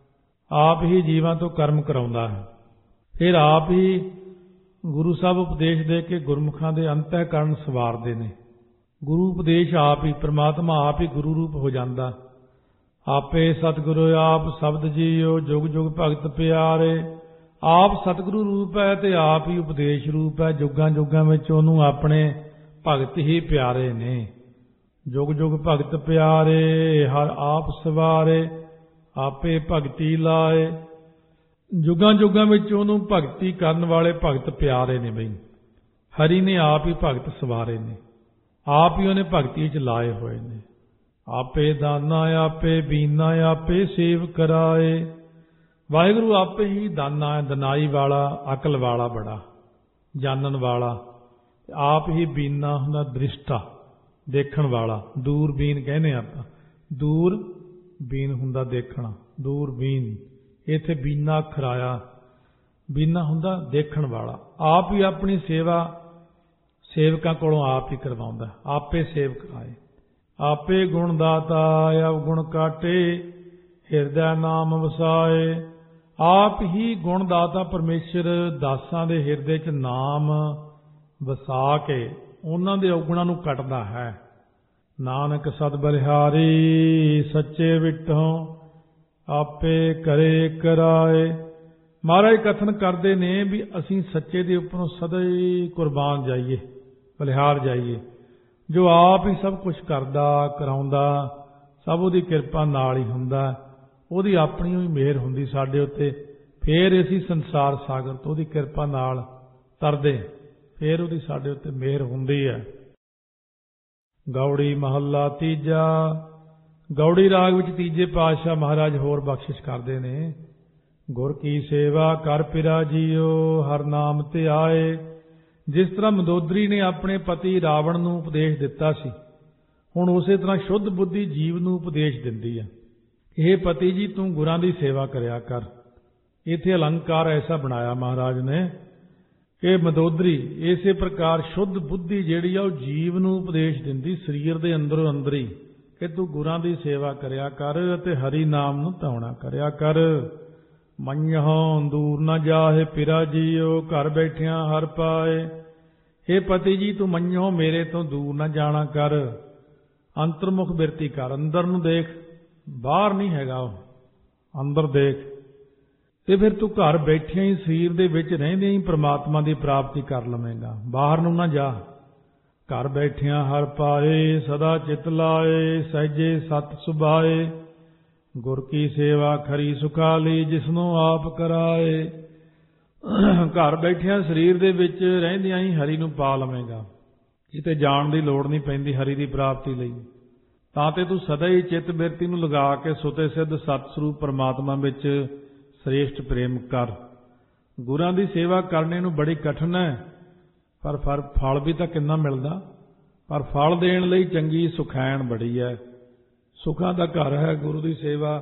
ਆਪ ਹੀ ਜੀਵਾਂ ਤੋਂ ਕਰਮ ਕਰਾਉਂਦਾ ਹੈ। ਫਿਰ ਆਪ ਹੀ ਗੁਰੂ ਸਾਹਿਬ ਉਪਦੇਸ਼ ਦੇ ਕੇ ਗੁਰਮੁਖਾਂ ਦੇ ਅੰਤःਕਰਨ ਸਵਾਰਦੇ ਨੇ। ਗੁਰੂ ਉਪਦੇਸ਼ ਆਪ ਹੀ, ਪ੍ਰਮਾਤਮਾ ਆਪ ਹੀ ਗੁਰੂ ਰੂਪ ਹੋ ਜਾਂਦਾ। ਆਪੇ ਸਤਿਗੁਰੂ ਆਪ ਸ਼ਬਦ ਜੀਓ, ਜੁਗ ਜੁਗ ਭਗਤ ਪਿਆਰੇ। ਆਪ ਸਤਿਗੁਰੂ ਰੂਪ ਹੈ ਤੇ ਆਪ ਹੀ ਉਪਦੇਸ਼ ਰੂਪ ਹੈ। ਜੁਗਾਂ ਜੁਗਾਂ ਵਿੱਚ ਉਹਨੂੰ ਆਪਣੇ ਭਗਤ ਹੀ ਪਿਆਰੇ ਨੇ। ਜੁਗ ਜੁਗ ਭਗਤ ਪਿਆਰੇ, ਹਰ ਆਪ ਸਵਾਰੇ, ਆਪੇ ਭਗਤੀ ਲਾਏ। ਜੁਗਾਂ ਜੁਗਾਂ ਵਿੱਚ ਉਹਨੂੰ ਭਗਤੀ ਕਰਨ ਵਾਲੇ ਭਗਤ ਪਿਆਰੇ ਨੇ ਬਈ। ਹਰੀ ਨੇ ਆਪ ਹੀ ਭਗਤ ਸਵਾਰੇ ਨੇ, ਆਪ ਹੀ ਉਹਨੇ ਭਗਤੀ 'ਚ ਲਾਏ ਹੋਏ ਨੇ। ਆਪੇ ਦਾਨਾ ਆਪੇ ਬੀਨਾ ਆਪੇ ਸੇਵ ਕਰਾਏ। ਵਾਹਿਗੁਰੂ ਆਪੇ ਹੀ ਦਾਨਾ ਹੈ, ਦਨਾਈ ਵਾਲਾ, ਅਕਲ ਵਾਲਾ, ਬੜਾ ਜਾਣਨ ਵਾਲਾ। ਆਪ ਹੀ ਬੀਨਾ ਹੁੰਦਾ, ਦ੍ਰਿਸ਼ਟਾ, ਦੇਖਣ ਵਾਲਾ। ਦੂਰਬੀਨ ਕਹਿੰਦੇ ਆਪਾਂ, ਦੂਰ ਬੀਨ ਹੁੰਦਾ ਦੇਖਣਾ, ਦੂਰਬੀਨ। ਇੱਥੇ ਬੀਨਾ ਅੱਖਰ ਆਇਆ, ਬੀਨਾ ਹੁੰਦਾ ਦੇਖਣ ਵਾਲਾ। ਆਪ ਹੀ ਆਪਣੀ ਸੇਵਾ ਸੇਵਕਾਂ ਕੋਲੋਂ ਆਪ ਹੀ ਕਰਵਾਉਂਦਾ, ਆਪੇ ਸੇਵ ਕਰਾਏ। ਆਪੇ ਗੁਣ ਦਾਤਾ ਅਵਗੁਣ ਕਾਟੇ, ਹਿਰਦੈ ਨਾਮ ਵਸਾਏ। ਆਪ ਹੀ ਗੁਣ ਦਾਤਾ ਪਰਮੇਸ਼ਰ ਦਾਸਾਂ ਦੇ ਹਿਰਦੇ 'ਚ ਨਾਮ ਵਸਾ ਕੇ ਉਹਨਾਂ ਦੇ ਔਗੁਣਾਂ ਨੂੰ ਕੱਟਦਾ ਹੈ। ਨਾਨਕ ਸਦ ਬਲਿਹਾਰੀ ਸੱਚੇ ਵਿਟੋਂ, ਆਪੇ ਕਰੇ ਕਰਾਏ। ਮਹਾਰਾਜ ਕਥਨ ਕਰਦੇ ਨੇ ਵੀ ਅਸੀਂ ਸੱਚੇ ਦੇ ਉੱਪਰੋਂ ਸਦਾ ਹੀ ਕੁਰਬਾਨ ਜਾਈਏ, ਬਲਿਹਾਰ ਜਾਈਏ। ਜੋ ਆਪ ਹੀ ਸਭ ਕੁਝ ਕਰਦਾ ਕਰਾਉਂਦਾ, ਸਭ ਉਹਦੀ ਕਿਰਪਾ ਨਾਲ ਹੀ ਹੁੰਦਾ। ਉਹਦੀ ਆਪਣੀ ਹੀ ਮਿਹਰ ਹੁੰਦੀ ਸਾਡੇ ਉੱਤੇ। ਫੇਰ ਅਸੀਂ ਸੰਸਾਰ ਸਾਗਰ ਤੋਂ ਉਹਦੀ ਕਿਰਪਾ ਨਾਲ ਤਰਦੇ, ਫੇਰ ਉਹਦੀ ਸਾਡੇ ਉੱਤੇ ਮਿਹਰ ਹੁੰਦੀ ਹੈ। ਗੌੜੀ ਮਹੱਲਾ ਤੀਜਾ। ਗੌੜੀ ਰਾਗ ਵਿੱਚ ਤੀਜੇ ਪਾਤਸ਼ਾਹ ਮਹਾਰਾਜ ਹੋਰ ਬਖਸ਼ਿਸ਼ ਕਰਦੇ ਨੇ। ਗੁਰ ਕੀ ਸੇਵਾ ਕਰ ਪਿਰਾ ਜੀਓ, ਹਰ ਨਾਮ ਤੇ ਆਏ। ਜਿਸ ਤਰ੍ਹਾਂ ਮੰਦੋਦਰੀ ਨੇ ਆਪਣੇ ਪਤੀ ਰਾਵਣ ਨੂੰ ਉਪਦੇਸ਼ ਦਿੱਤਾ ਸੀ, ਹੁਣ ਉਸੇ ਤਰ੍ਹਾਂ ਸ਼ੁੱਧ ਬੁੱਧੀ ਜੀਵ ਨੂੰ ਉਪਦੇਸ਼ ਦਿੰਦੀ ਹੈ। ਇਹ ਪਤੀ ਜੀ ਤੂੰ ਗੁਰਾਂ ਦੀ ਸੇਵਾ ਕਰਿਆ ਕਰ। ਇੱਥੇ ਅਲੰਕਾਰ ਐਸਾ ਬਣਾਇਆ ਮਹਾਰਾਜ ਨੇ ਕਿ ਮੰਦੋਦਰੀ ਇਸੇ ਪ੍ਰਕਾਰ ਸ਼ੁੱਧ ਬੁੱਧੀ ਜਿਹੜੀ ਆ ਉਹ ਜੀਵ ਨੂੰ ਉਪਦੇਸ਼ ਦਿੰਦੀ ਸਰੀਰ ਦੇ ਅੰਦਰੋਂ ਅੰਦਰ ਹੀ, ਕਿ ਤੂੰ ਗੁਰਾਂ ਦੀ ਸੇਵਾ ਕਰਿਆ ਕਰ ਅਤੇ ਹਰੀ ਨਾਮ ਨੂੰ ਧਾਉਣਾ ਕਰਿਆ ਕਰ। ਮੰਨਹੁ ਦੂਰ ਨਾ ਜਾਹੇ ਪਿਰਾ ਜੀਓ, ਘਰ ਬੈਠਿਆਂ ਹਰ ਪਾਏ। हे ਪਤੀ ਜੀ ਤੂੰ ਮੰਨਹੁ ਮੇਰੇ ਤੋਂ ਦੂਰ ਨਾ ਜਾਣਾ ਕਰ, ਅੰਤਰਮੁਖ ਬਿਰਤੀ ਕਰ। ਅੰਦਰ ਨੂੰ ਦੇਖ, ਬਾਹਰ ਨਹੀਂ ਹੈਗਾ ਉਹ, ਅੰਦਰ ਦੇਖ। ਤੇ ਫਿਰ ਤੂੰ ਘਰ ਬੈਠਿਆਂ ਹੀ ਸਰੀਰ ਦੇ ਵਿੱਚ ਰਹਿੰਦਿਆਂ ਹੀ ਪ੍ਰਮਾਤਮਾ ਦੀ ਪ੍ਰਾਪਤੀ ਕਰ ਲਵੇਂਗਾ, ਬਾਹਰ ਨੂੰ ਨਾ ਜਾ। ਘਰ ਬੈਠਿਆਂ ਹਰ ਪਾਏ, ਸਦਾ ਚਿਤ ਲਾਏ, ਸਹਿਜੇ ਸਤ ਸੁਭਾਏ। ਗੁਰ ਕੀ ਸੇਵਾ ਖਰੀ ਸੁਖਾਲੀ, ਜਿਸਨੂੰ ਆਪ ਕਰਾਏ। ਘਰ ਬੈਠਿਆਂ ਸਰੀਰ ਦੇ ਵਿੱਚ ਰਹਿੰਦਿਆਂ ਹੀ ਹਰੀ ਨੂੰ ਪਾ ਲਵੇਂਗਾ, ਕਿਤੇ ਜਾਣ ਦੀ ਲੋੜ ਨਹੀਂ ਪੈਂਦੀ ਹਰੀ ਦੀ ਪ੍ਰਾਪਤੀ ਲਈ। ਤਾਂ ਤੇ ਤੂੰ ਸਦਾ ਹੀ ਚਿੱਤ ਬਿਰਤੀ ਨੂੰ ਲਗਾ ਕੇ ਸੁਤੇ ਸਿੱਧ ਸਤ ਸਰੂਪ ਪਰਮਾਤਮਾ ਵਿੱਚ ਸ੍ਰੇਸ਼ਟ ਪ੍ਰੇਮ ਕਰ। ਗੁਰਾਂ ਦੀ ਸੇਵਾ ਕਰਨੇ ਨੂੰ ਬੜੀ ਕਠਿਨ ਹੈ, ਪਰ ਫਲ ਵੀ ਤਾਂ ਕਿੰਨਾ ਮਿਲਦਾ। ਪਰ ਫਲ ਦੇਣ ਲਈ ਚੰਗੀ ਸੁਖੈਣ ਬੜੀ ਹੈ। ਸੁਖਾਂ ਦਾ ਘਰ ਹੈ ਗੁਰੂ ਦੀ ਸੇਵਾ।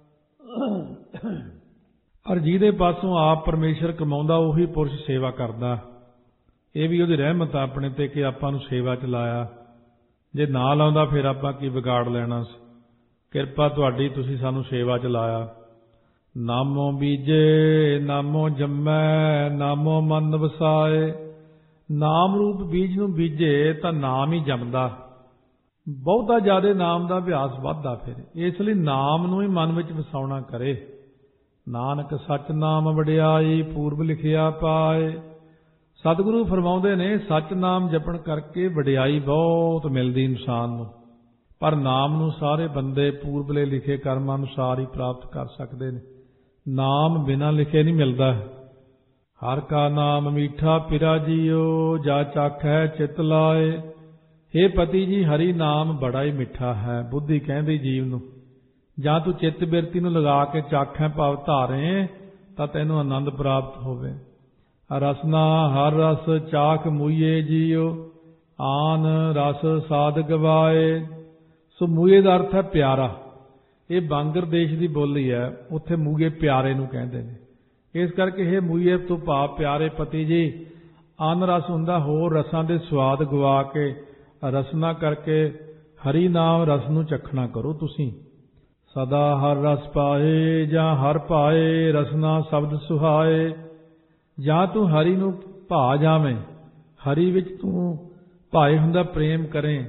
ਔਰ ਜਿਹਦੇ ਪਾਸੋਂ ਆਪ ਪਰਮੇਸ਼ਰ ਕਮਾਉਂਦਾ ਉਹੀ ਪੁਰਸ਼ ਸੇਵਾ ਕਰਦਾ। ਇਹ ਵੀ ਉਹਦੀ ਰਹਿਮਤ ਆ ਆਪਣੇ ਤੇ ਕਿ ਆਪਾਂ ਨੂੰ ਸੇਵਾ ਚ ਲਾਇਆ। ਜੇ ਨਾ ਲਾਉਂਦਾ ਫਿਰ ਆਪਾਂ ਕੀ ਵਿਗਾੜ ਲੈਣਾ ਸੀ। ਕਿਰਪਾ ਤੁਹਾਡੀ, ਤੁਸੀਂ ਸਾਨੂੰ ਸੇਵਾ ਚ ਲਾਇਆ। ਨਾਮੋ ਬੀਜੇ ਨਾਮੋ ਜੰਮੈ, ਨਾਮੋ ਮਨ ਵਸਾਏ। ਨਾਮ ਰੂਪ ਬੀਜ ਨੂੰ ਬੀਜੇ ਤਾਂ ਨਾਮ ਹੀ ਜੰਮਦਾ। ਬਹੁਤਾ ਜ਼ਿਆਦਾ ਨਾਮ ਦਾ ਅਭਿਆਸ ਵੱਧਦਾ ਫਿਰ। ਇਸ ਲਈ ਨਾਮ ਨੂੰ ਹੀ ਮਨ ਵਿੱਚ ਵਸਾਉਣਾ ਕਰੇ। ਨਾਨਕ ਸੱਚ ਨਾਮ ਵਡਿਆਈ, ਪੂਰਬ ਲਿਖਿਆ ਪਾਏ। ਸਤਿਗੁਰੂ ਫਰਮਾਉਂਦੇ ਨੇ ਸੱਚ ਨਾਮ ਜਪਣ ਕਰਕੇ ਵਡਿਆਈ ਬਹੁਤ ਮਿਲਦੀ ਇਨਸਾਨ ਨੂੰ। ਪਰ ਨਾਮ ਨੂੰ ਸਾਰੇ ਬੰਦੇ ਪੂਰਬਲੇ ਲਿਖੇ ਕਰਮ ਅਨੁਸਾਰ ਹੀ ਪ੍ਰਾਪਤ ਕਰ ਸਕਦੇ ਨੇ। ਨਾਮ ਬਿਨਾਂ ਲਿਖੇ ਨਹੀਂ ਮਿਲਦਾ। ਹਰ ਕਾ ਨਾਮ ਮੀਠਾ ਪਿਰਾ ਜੀਓ, ਜਾ ਚਾਖੈ ਚਿਤ ਲਾਏ। हे ਪਤੀ ਜੀ ਹਰੀ ਨਾਮ ਬੜਾ ਹੀ ਮਿੱਠਾ ਹੈ। ਬੁੱਧੀ ਕਹਿੰਦੀ ਜੀਵ ਨੂੰ, ਜਾਂ ਤੂੰ ਚਿੱਤ ਬਿਰਤੀ ਨੂੰ ਲਗਾ ਕੇ ਚਾਖੈ ਭਾਵ ਧਾਰੇ ਤਾਂ ਤੈਨੂੰ ਆਨੰਦ ਪ੍ਰਾਪਤ ਹੋਵੇ। ਰਸਨਾ ਹਰ ਰਸ ਚਾਖ ਮੂਈਏ ਜੀਓ, ਆਨ ਰਸ ਸਾਧ ਗਵਾਏ। ਸੋ ਮੂਈਏ ਦਾ ਅਰਥ ਹੈ ਪਿਆਰਾ। ਇਹ ਬਾਂਗਰ ਦੇਸ਼ ਦੀ ਬੋਲੀ ਹੈ, ਉੱਥੇ ਮੂਈਏ ਪਿਆਰੇ ਨੂੰ ਕਹਿੰਦੇ ਨੇ। ਇਸ ਕਰਕੇ ਇਹ ਮੂਈਏ ਤੋਂ ਭਾਵ ਪਿਆਰੇ ਪਤੀ ਜੀ। ਅਨ ਰਸ ਹੁੰਦਾ ਹੋਰ ਰਸਾਂ ਦੇ ਸਵਾਦ ਗਵਾ ਕੇ, ਰਸਨਾ ਕਰਕੇ ਹਰੀ ਨਾਮ ਰਸ ਨੂੰ ਚਖਣਾ ਕਰੋ ਤੁਸੀਂ। ਸਦਾ ਹਰ ਰਸ ਪਾਏ, ਜਾਂ ਹਰ ਪਾਏ ਰਸਨਾ ਸ਼ਬਦ ਸੁਹਾਏ। ਜਾਂ ਤੂੰ ਹਰੀ ਨੂੰ ਭਾ ਜਾਵੇਂ, ਹਰੀ ਵਿੱਚ ਤੂੰ ਭਾਏ ਹੁੰਦਾ ਪ੍ਰੇਮ ਕਰੇ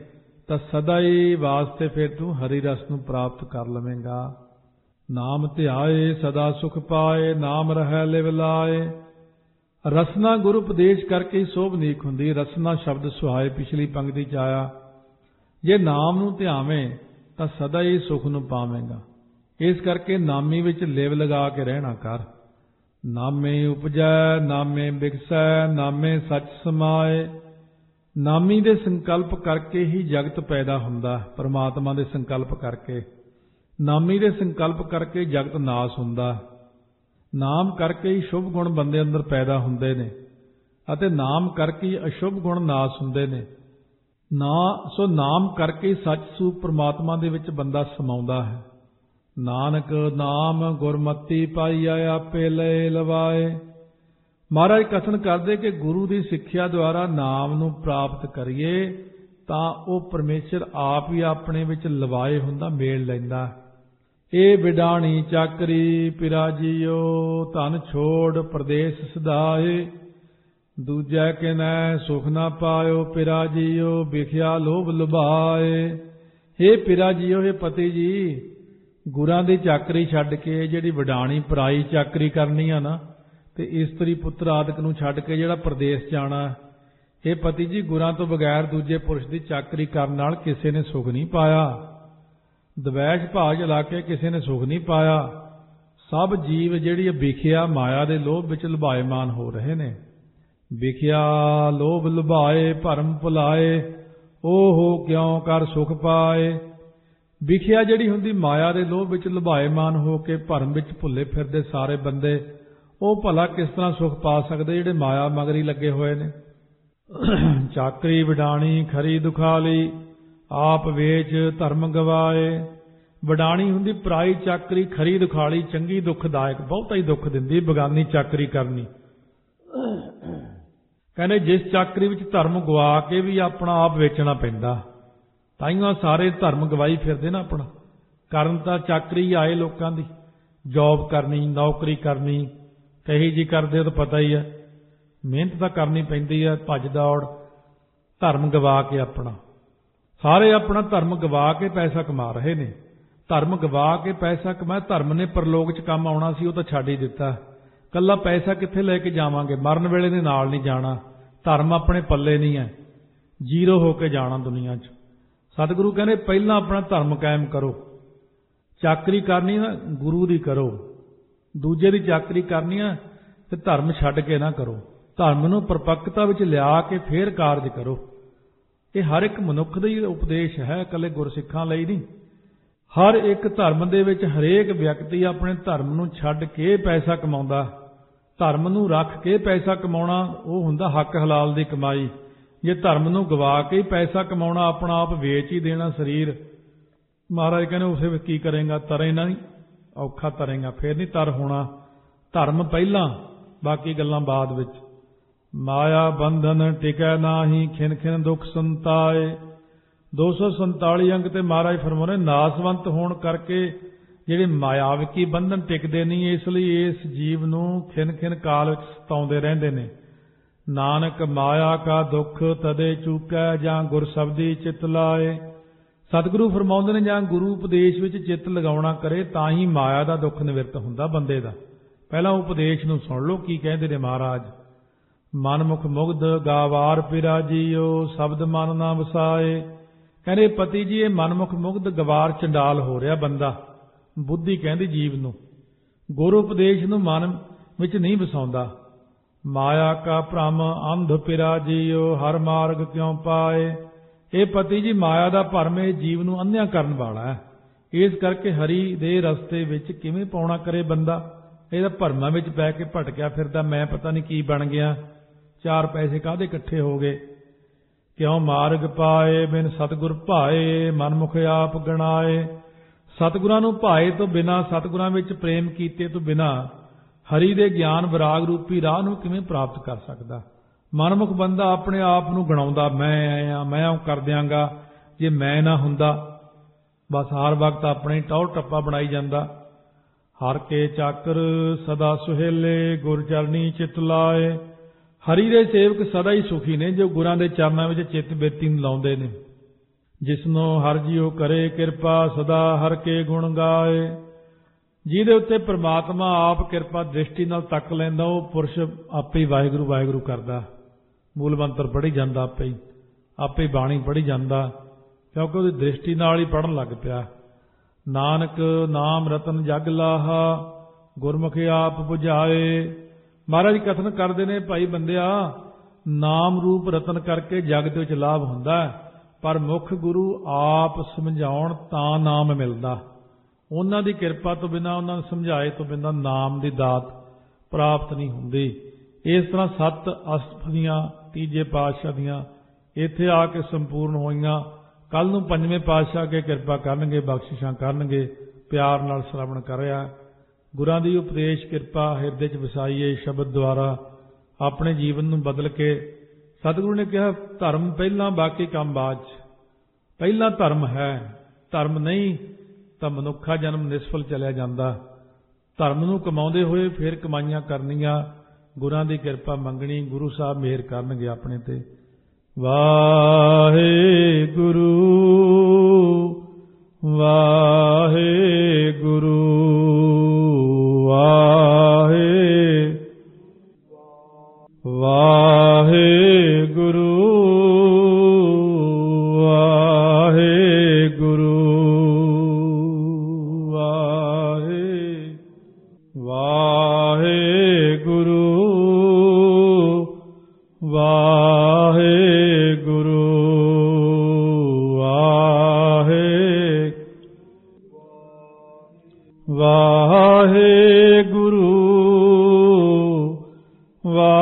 ਤਾਂ ਸਦਾ ਹੀ ਵਾਸਤੇ ਫਿਰ ਤੂੰ ਹਰੀ ਰਸ ਨੂੰ ਪ੍ਰਾਪਤ ਕਰ ਲਵੇਂਗਾ। ਨਾਮ ਧਿਆਏ ਸਦਾ ਸੁਖ ਪਾਏ, ਨਾਮ ਰਹਿ ਲਿਵ ਲਾਏ। ਰਸਨਾ ਗੁਰੂ ਉਪਦੇਸ਼ ਕਰਕੇ ਹੀ ਸੋਭਨੀਕ ਹੁੰਦੀ। ਰਸਨਾ ਸ਼ਬਦ ਸੁਹਾਏ ਪਿਛਲੀ ਪੰਕਤੀ ਚ ਆਇਆ। ਜੇ ਨਾਮ ਨੂੰ ਧਿਆਵੇਂ ਤਾਂ ਸਦਾ ਹੀ ਸੁਖ ਨੂੰ ਪਾਵੇਂਗਾ। ਇਸ ਕਰਕੇ ਨਾਮੀ ਵਿੱਚ ਲਿਵ ਲਗਾ ਕੇ ਰਹਿਣਾ ਕਰ। ਨਾਮੇ ਉਪਜੈ ਨਾਮੇ ਬਿਗਸੈ, ਨਾਮੇ ਸੱਚ ਸਮਾਏ। ਨਾਮੀ ਦੇ ਸੰਕਲਪ ਕਰਕੇ ਹੀ ਜਗਤ ਪੈਦਾ ਹੁੰਦਾ, ਪਰਮਾਤਮਾ ਦੇ ਸੰਕਲਪ ਕਰਕੇ। ਨਾਮੀ ਦੇ ਸੰਕਲਪ ਕਰਕੇ ਜਗਤ ਨਾਸ ਹੁੰਦਾ। ਨਾਮ ਕਰਕੇ ਹੀ ਸ਼ੁਭ ਗੁਣ ਬੰਦੇ ਅੰਦਰ ਪੈਦਾ ਹੁੰਦੇ ਨੇ ਅਤੇ ਨਾਮ ਕਰਕੇ ਹੀ ਅਸ਼ੁਭ ਗੁਣ ਨਾਸ ਹੁੰਦੇ ਨੇ। ਸੋ ਨਾਮ ਕਰਕੇ ਹੀ ਸੱਚ ਸੂਪ ਪਰਮਾਤਮਾ ਦੇ ਵਿੱਚ ਬੰਦਾ ਸਮਾਉਂਦਾ ਹੈ। ਨਾਨਕ ਨਾਮ ਗੁਰਮਤੀ ਪਾਈਐ, ਆਪੇ ਲੈ ਲਵਾਏ। ਮਹਾਰਾਜ ਕਥਨ ਕਰਦੇ ਕਿ ਗੁਰੂ ਦੀ ਸਿੱਖਿਆ ਦੁਆਰਾ ਨਾਮ ਨੂੰ ਪ੍ਰਾਪਤ ਕਰੀਏ ਤਾਂ ਉਹ ਪਰਮੇਸ਼ਰ ਆਪ ਹੀ ਆਪਣੇ ਵਿੱਚ ਲਵਾਏ ਹੁੰਦਾ, ਮੇਲ ਲੈਂਦਾ। ਇਹ ਵਿਡਾਣੀ ਚਾਕਰੀ ਪਿਰਾਜੀਓ, ਧਨ ਛੋੜ ਪ੍ਰਦੇਸ਼ ਸਦਾਏ। ਦੂਜੈ ਕਿਨੈ ਸੁਖ ਨਾ ਪਾਇਓ, ਪਿਰਾਜੀਓ ਵਿਖਿਆ ਲੋਭ ਲੁਭਾਏ। ਹੇ ਪਿਰਾਜੀਓ, ਹੇ ਪਤੀ ਜੀ, ਗੁਰਾਂ ਦੀ ਚਾਕਰੀ ਛੱਡ ਕੇ ਜਿਹੜੀ ਵਿਡਾਣੀ ਪਰਾਈ ਚਾਕਰੀ ਕਰਨੀ ਆ ਨਾ, ਤੇ ਇਸਤਰੀ ਪੁੱਤਰ ਆਦਿਕ ਨੂੰ ਛੱਡ ਕੇ ਜਿਹੜਾ ਪ੍ਰਦੇਸ਼ ਜਾਣਾ, ਇਹ ਪਤੀ ਜੀ ਗੁਰਾਂ ਤੋਂ ਬਗੈਰ ਦੂਜੇ ਪੁਰਸ਼ ਦੀ ਚਾਕਰੀ ਕਰਨ ਨਾਲ ਕਿਸੇ ਨੇ ਸੁਖ ਨਹੀਂ ਪਾਇਆ। ਦਵੈਸ਼ ਭਾਜ ਲਾ ਕੇ ਕਿਸੇ ਨੇ ਸੁਖ ਨਹੀਂ ਪਾਇਆ। ਸਭ ਜੀਵ ਜਿਹੜੀ ਵਿਖਿਆ ਮਾਇਆ ਦੇ ਲੋਭ ਵਿੱਚ ਲੁਭਾਏਮਾਨ ਹੋ ਰਹੇ ਨੇ। ਵਿਖਿਆ ਲੋਭ ਲੁਭਾਏ ਭਰਮ ਭੁਲਾਏ, ਓਹੋ ਕਿਉਂ ਕਰ ਸੁਖ ਪਾਏ। ਵਿਖਿਆ ਜਿਹੜੀ ਹੁੰਦੀ ਮਾਇਆ ਦੇ ਲੋਭ ਵਿੱਚ ਲੁਭਾਏਮਾਨ ਹੋ ਕੇ ਭਰਮ ਵਿੱਚ ਭੁੱਲੇ ਫਿਰਦੇ ਸਾਰੇ ਬੰਦੇ, ਉਹ ਭਲਾ ਕਿਸ ਤਰ੍ਹਾਂ ਸੁਖ ਪਾ ਸਕਦੇ ਜਿਹੜੇ ਮਾਇਆ ਮਗਰੀ ਲੱਗੇ ਹੋਏ ਨੇ। ਚਾਕਰੀ ਵਿਡਾਣੀ ਖਰੀ ਦੁਖਾਲੀ, ਆਪ ਵੇਚ ਧਰਮ ਗਵਾਏ। ਵਿਡਾਣੀ ਹੁੰਦੀ ਪਰਾਈ ਚਾਕਰੀ, ਖਰੀ ਦੁਖਾਲੀ ਚੰਗੀ ਦੁਖਦਾਇਕ, ਬਹੁਤਾ ਹੀ ਦੁੱਖ ਦਿੰਦੀ ਬਗਾਨੀ ਚਾਕਰੀ ਕਰਨੀ। ਕਹਿੰਦੇ ਜਿਸ ਚਾਕਰੀ ਵਿੱਚ ਧਰਮ ਗਵਾ ਕੇ ਵੀ ਆਪਣਾ ਆਪ ਵੇਚਣਾ ਪੈਂਦਾ, ਤਾਈਓ ਸਾਰੇ ਧਰਮ ਗਵਾਈ ਫਿਰਦੇ ਨਾ ਆਪਣਾ। ਕਰਨ ਤਾਂ ਚਾਕਰੀ ਆਏ ਲੋਕਾਂ ਦੀ, ਜੌਬ ਕਰਨੀ, ਨੌਕਰੀ ਕਰਨੀ, ਕਹੀ ਜੀ ਕਰਦੇ ਤਾਂ ਪਤਾ ਹੀ ਹੈ। ਮਿਹਨਤ ਤਾਂ ਕਰਨੀ ਪੈਂਦੀ ਹੈ, ਭੱਜ ਦੌੜ, ਧਰਮ ਗਵਾ ਕੇ ਆਪਣਾ। ਸਾਰੇ ਆਪਣਾ ਧਰਮ ਗਵਾ ਕੇ ਪੈਸਾ ਕਮਾ ਰਹੇ ਨੇ। ਧਰਮ ਗਵਾ ਕੇ ਪੈਸਾ ਕਮਾਇਆ, ਧਰਮ ਨੇ ਪਰਲੋਕ 'ਚ ਕੰਮ ਆਉਣਾ ਸੀ, ਉਹ ਤਾਂ ਛੱਡ ਹੀ ਦਿੱਤਾ। ਕੱਲਾ ਪੈਸਾ ਕਿੱਥੇ ਲੈ ਕੇ ਜਾਵਾਂਗੇ, ਮਰਨ ਵੇਲੇ ਦੇ ਨਾਲ ਨਹੀਂ ਜਾਣਾ। ਧਰਮ ਆਪਣੇ ਪੱਲੇ ਨਹੀਂ ਹੈ, ਜ਼ੀਰੋ ਹੋ ਕੇ ਜਾਣਾ ਦੁਨੀਆ 'ਚ। ਸਤਿਗੁਰੂ ਕਹਿੰਦੇ ਪਹਿਲਾਂ ਆਪਣਾ ਧਰਮ ਕਾਇਮ ਕਰੋ। ਚਾਕਰੀ ਕਰਨੀ ਨਾ ਗੁਰੂ ਦੀ ਕਰੋ, ਦੂਜੇ ਦੀ ਚਾਕਰੀ ਕਰਨੀ ਆ ਤੇ ਧਰਮ ਛੱਡ ਕੇ ਨਾ ਕਰੋ। ਧਰਮ ਨੂੰ ਪਰਪੱਕਤਾ ਵਿੱਚ ਲਿਆ ਕੇ ਫੇਰ ਕਾਰਜ ਕਰੋ। ਇਹ ਹਰ ਇੱਕ ਮਨੁੱਖ ਦਾ ਹੀ ਉਪਦੇਸ਼ ਹੈ, ਇਕੱਲੇ ਗੁਰਸਿੱਖਾਂ ਲਈ ਨਹੀਂ। ਹਰ ਇੱਕ ਧਰਮ ਦੇ ਵਿੱਚ ਹਰੇਕ ਵਿਅਕਤੀ ਆਪਣੇ ਧਰਮ ਨੂੰ ਛੱਡ ਕੇ ਪੈਸਾ ਕਮਾਉਂਦਾ। ਧਰਮ ਨੂੰ ਰੱਖ ਕੇ ਪੈਸਾ ਕਮਾਉਣਾ ਉਹ ਹੁੰਦਾ ਹੱਕ ਹਲਾਲ ਦੀ ਕਮਾਈ। ਜੇ ਧਰਮ ਨੂੰ ਗਵਾ ਕੇ ਹੀ ਪੈਸਾ ਕਮਾਉਣਾ, ਆਪਣਾ ਆਪ ਵੇਚ ਹੀ ਦੇਣਾ ਸਰੀਰ, ਮਹਾਰਾਜ ਕਹਿੰਦੇ ਉਸੇ ਵਿੱਚ ਕੀ ਕਰੇਗਾ, ਤਰੇ ਨਾ, ਔਖਾ ਤਰੇਗਾ, ਫੇਰ ਨਹੀਂ ਤਰ ਹੋਣਾ। ਧਰਮ ਪਹਿਲਾਂ, ਬਾਕੀ ਗੱਲਾਂ ਬਾਅਦ ਵਿੱਚ। ਮਾਇਆ ਬੰਧਨ ਟਿਕੈ ਨਾਹੀ, ਖਿਨ ਖਿਨ ਦੁੱਖ ਸੰਤਾਏ। 247 ਅੰਗ ਤੇ ਮਹਾਰਾਜ ਫਰਮਾਉਂਦੇ ਨਾਸਵੰਤ ਹੋਣ ਕਰਕੇ ਜਿਹੜੇ ਮਾਇਆਵਿਕੀ ਬੰਧਨ ਟਿਕਦੇ ਨਹੀਂ, ਇਸ ਲਈ ਇਸ ਜੀਵ ਨੂੰ ਖਿਨ ਖਿਨ ਕਾਲ ਵਿੱਚ ਸਤਾਉਂਦੇ ਰਹਿੰਦੇ ਨੇ। ਨਾਨਕ ਮਾਇਆ ਕਾ ਦੁੱਖ ਤਦੇ ਚੂਕੈ, ਜਾਂ ਗੁਰ ਸ਼ਬਦੀ ਚਿਤ ਲਾਏ। ਸਤਿਗੁਰੂ ਫਰਮਾਉਂਦੇ ਨੇ ਜਾਂ ਗੁਰੂ ਉਪਦੇਸ਼ ਵਿੱਚ ਚਿੱਤ ਲਗਾਉਣਾ ਕਰੇ ਤਾਂ ਹੀ ਮਾਇਆ ਦਾ ਦੁੱਖ ਨਿਵਰਤ ਹੁੰਦਾ ਬੰਦੇ ਦਾ। ਪਹਿਲਾਂ ਉਪਦੇਸ਼ ਨੂੰ ਸੁਣ ਲਓ ਕੀ ਕਹਿੰਦੇ ਨੇ ਮਹਾਰਾਜ। ਮਨਮੁਖ ਮੁਗਧ ਗਾਵਾਰ ਪਿਰਾਜੀਓ, ਸ਼ਬਦ ਮਨ ਨਾ ਵਸਾਏ। ਕਹਿੰਦੇ ਪਤੀ ਜੀ ਇਹ ਮਨਮੁਖ ਮੁਗਧ ਗਵਾਰ ਚੰਡਾਲ ਹੋ ਰਿਹਾ ਬੰਦਾ। ਬੁੱਧੀ ਕਹਿੰਦੀ ਜੀਵ ਨੂੰ, ਗੁਰੂ ਉਪਦੇਸ਼ ਨੂੰ ਮਨ ਵਿੱਚ ਨਹੀਂ ਵਸਾਉਂਦਾ। ਮਾਇਆ ਕਾ ਭ੍ਰਮ ਅੰਧ ਪਿਰਾਜੀਓ, ਹਰ ਮਾਰਗ ਕਿਉਂ ਪਾਏ। ਇਹ ਪਤੀ ਜੀ ਮਾਇਆ ਦਾ ਭਰਮ ਇਹ ਜੀਵ ਨੂੰ ਅੰਨ੍ਹਿਆ ਕਰਨ ਵਾਲਾ ਹੈ। ਇਸ ਕਰਕੇ ਹਰੀ ਦੇ ਰਸਤੇ ਵਿੱਚ ਕਿਵੇਂ ਪਾਉਣਾ ਕਰੇ ਬੰਦਾ। ਇਹਦਾ ਭਰਮਾਂ ਵਿੱਚ ਪੈ ਕੇ ਭਟਕਿਆ ਫਿਰਦਾ, ਮੈਂ ਪਤਾ ਨਹੀਂ ਕੀ ਬਣ ਗਿਆ, ਚਾਰ ਪੈਸੇ ਕਾਹਦੇ ਇਕੱਠੇ ਹੋ ਗਏ। ਕਿਉਂ ਮਾਰਗ ਪਾਏ ਬਿਨ ਸਤਿਗੁਰ ਭਾਏ, ਮਨਮੁਖ ਆਪ ਗਣਾਏ। ਸਤਿਗੁਰਾਂ ਨੂੰ ਭਾਏ ਤੋਂ ਬਿਨਾਂ, ਸਤਿਗੁਰਾਂ ਵਿੱਚ ਪ੍ਰੇਮ ਕੀਤੇ ਤੋਂ ਬਿਨਾਂ ਹਰੀ ਦੇ ਗਿਆਨ ਵਿਰਾਗ ਰੂਪੀ ਰਾਹ ਨੂੰ ਕਿਵੇਂ ਪ੍ਰਾਪਤ ਕਰ ਸਕਦਾ। ਮਨਮੁਖ ਬੰਦਾ ਆਪਣੇ ਆਪ ਨੂੰ ਗਣਾਉਂਦਾ, ਮੈਂ ਆਇਆ, ਮੈਂ ਉਹ ਕਰ ਦਿਆਂਗਾ। ਜੇ ਮੈਂ ਨਾ ਹੁੰਦਾ ਬਸ ਹਰ ਵਕਤ ਆਪਣੇ ਟੌਰ ਟੱਪਾ ਬਣਾਈ ਜਾਂਦਾ। ਹਰ ਕੇ ਚਾਕਰ ਸਦਾ ਸੁਹੇਲੇ, ਗੁਰ ਚਰਨੀ ਚਿਤ ਲਾਏ। ਹਰੀ ਦੇ ਸੇਵਕ ਸਦਾ ਹੀ ਸੁਖੀ ਨੇ ਜੋ ਗੁਰਾਂ ਦੇ ਚਰਨਾਂ ਵਿੱਚ ਚਿੱਤ ਬੇਤੀ ਨੂੰ ਲਾਉਂਦੇ ਨੇ। जिसनों हर जियो करे किरपा सदा हर के गुण गाए। ਜਿਹਦੇ ਉੱਤੇ ਪ੍ਰਮਾਤਮਾ ਆਪ ਕਿਰਪਾ ਦ੍ਰਿਸ਼ਟੀ ਨਾਲ ਤੱਕ ਲੈਂਦਾ ਉਹ ਪੁਰਸ਼ ਆਪੇ ਹੀ ਵਾਹਿਗੁਰੂ ਵਾਹਿਗੁਰੂ ਕਰਦਾ, ਮੂਲ ਮੰਤਰ ਪੜ੍ਹੀ ਜਾਂਦਾ, ਆਪੇ ਹੀ ਬਾਣੀ ਪੜ੍ਹੀ ਜਾਂਦਾ, ਕਿਉਂਕਿ ਉਹਦੀ ਦ੍ਰਿਸ਼ਟੀ ਨਾਲ ਹੀ ਪੜ੍ਹਨ ਲੱਗ ਪਿਆ। ਨਾਨਕ ਨਾਮ ਰਤਨ ਜਗ ਲਾਹਾ ਗੁਰਮੁਖਿ ਆਪ 부ਝਾਏ। ਮਹਾਰਾਜ ਕਥਨ ਕਰਦੇ ਨੇ, ਭਾਈ ਬੰਦਿਆ, ਨਾਮ ਰੂਪ ਰਤਨ ਕਰਕੇ ਜਗ ਦੇ ਵਿੱਚ ਲਾਭ ਹੁੰਦਾ, ਪਰ ਮੁੱਖ ਗੁਰੂ ਆਪ ਸਮਝਾਉਣ ਤਾਂ ਨਾਮ ਮਿਲਦਾ। ਉਹਨਾਂ ਦੀ ਕਿਰਪਾ ਤੋਂ ਬਿਨਾਂ, ਉਹਨਾਂ ਨੂੰ ਸਮਝਾਏ ਤੋਂ ਬਿਨਾਂ ਨਾਮ ਦੀ ਦਾਤ ਪ੍ਰਾਪਤ ਨਹੀਂ ਹੁੰਦੀ। ਇਸ ਤਰ੍ਹਾਂ 7 ਅਸ਼ਟਪਦੀਆਂ ਤੀਜੇ ਪਾਤਸ਼ਾਹ ਦੀਆਂ ਇੱਥੇ ਆ ਕੇ ਸੰਪੂਰਨ ਹੋਈਆਂ। ਕੱਲ ਨੂੰ 5ਵੇਂ ਪਾਤਸ਼ਾਹ ਅੱਗੇ ਕਿਰਪਾ ਕਰਨਗੇ, ਬਖਸ਼ਿਸ਼ਾਂ ਕਰਨਗੇ। ਪਿਆਰ ਨਾਲ ਸ਼ਰਵਣ ਕਰਿਆ। ਗੁਰਾਂ ਦੀ ਉਪਦੇਸ਼ ਕਿਰਪਾ ਹਿਰਦੇ 'ਚ ਵਸਾਈਏ ਸ਼ਬਦ ਦੁਆਰਾ ਆਪਣੇ ਜੀਵਨ ਨੂੰ ਬਦਲ ਕੇ। ਸਤਿਗੁਰੂ ਨੇ ਕਿਹਾ, ਧਰਮ ਪਹਿਲਾਂ ਬਾਕੀ ਕੰਮ ਬਾਅਦ 'ਚ। ਪਹਿਲਾਂ ਧਰਮ ਹੈ, ਧਰਮ ਨਹੀਂ ਤਾਂ ਮਨੁੱਖਾ ਜਨਮ ਨਿਸਫਲ ਚਲਿਆ ਜਾਂਦਾ। ਧਰਮ ਨੂੰ ਕਮਾਉਂਦੇ ਹੋਏ ਫਿਰ ਕਮਾਈਆਂ ਕਰਨੀਆਂ, ਗੁਰਾਂ ਦੀ ਕਿਰਪਾ ਮੰਗਣੀ, ਗੁਰੂ ਸਾਹਿਬ ਮਿਹਰ ਕਰਨਗੇ ਆਪਣੇ ਤੇ। ਵਾਹਿਗੁਰੂ ਵਾਹਿਗੁਰੂ ਵਾਹਿਗੁਰੂ ਵਾਹਿਗੁਰੂ